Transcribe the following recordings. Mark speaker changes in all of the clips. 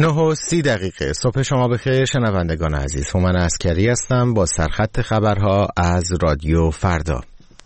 Speaker 1: 9:30 صبح شما بخیر شنوندگان عزیز. هومن عسکری هستم با سرخط خبرها از رادیو فردا.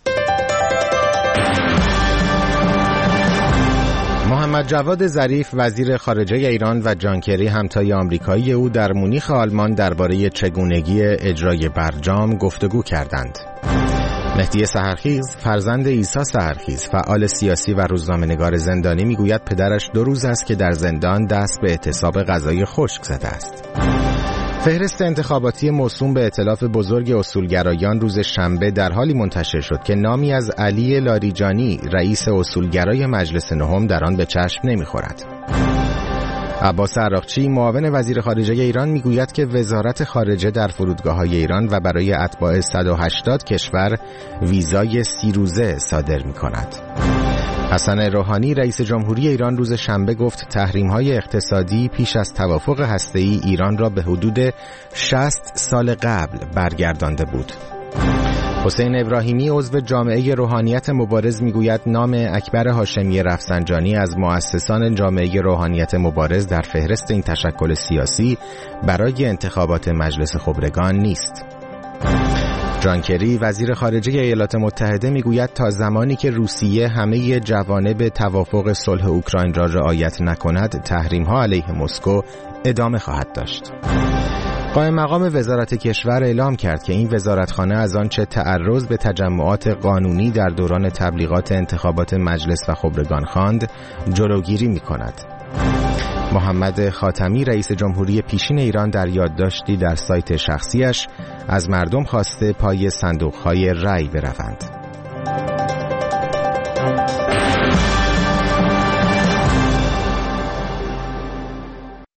Speaker 1: محمد جواد ظریف وزیر خارجه ایران و جان کری همتای آمریکایی او در مونیخ آلمان درباره چگونگی اجرای برجام گفتگو کردند. مهدی سحرخیز فرزند عیسی سحرخیز فعال سیاسی و روزنامه‌نگار زندانی میگوید پدرش 2 روز است که در زندان دست به اعتصاب غذای خشک زده است. فهرست انتخاباتی موسوم به ائتلاف بزرگ اصولگرایان روز شنبه در حالی منتشر شد که نامی از علی لاریجانی رئیس اصولگرای مجلس نهم در آن به چشم نمی‌خورد. عباس عراقچی معاون وزیر خارجه ایران میگوید که وزارت خارجه در فرودگاه‌های ایران و برای اتباع 180 کشور ویزای 30 روزه صادر می‌کند. حسن روحانی رئیس جمهوری ایران روز شنبه گفت تحریم‌های اقتصادی پیش از توافق هسته‌ای ایران را به حدود 60 سال قبل برگردانده بود. حسین ابراهیمی عضو جامعه روحانیت مبارز میگوید نام اکبر هاشمی رفسنجانی از مؤسسان جامعه روحانیت مبارز در فهرست این تشکل سیاسی برای انتخابات مجلس خبرگان نیست. جان کری وزیر خارجه ایالات متحده میگوید تا زمانی که روسیه همه جوانب توافق صلح اوکراین را رعایت نکند تحریم‌ها علیه مسکو ادامه خواهد داشت. قائم مقام وزارت کشور اعلام کرد که این وزارتخانه از آنچه تعرض به تجمعات قانونی در دوران تبلیغات انتخابات مجلس و خبرگان خواند جلوگیری می‌کند. محمد خاتمی رئیس جمهوری پیشین ایران در یادداشتی در سایت شخصیش از مردم خواسته پای صندوق‌های رای بروند.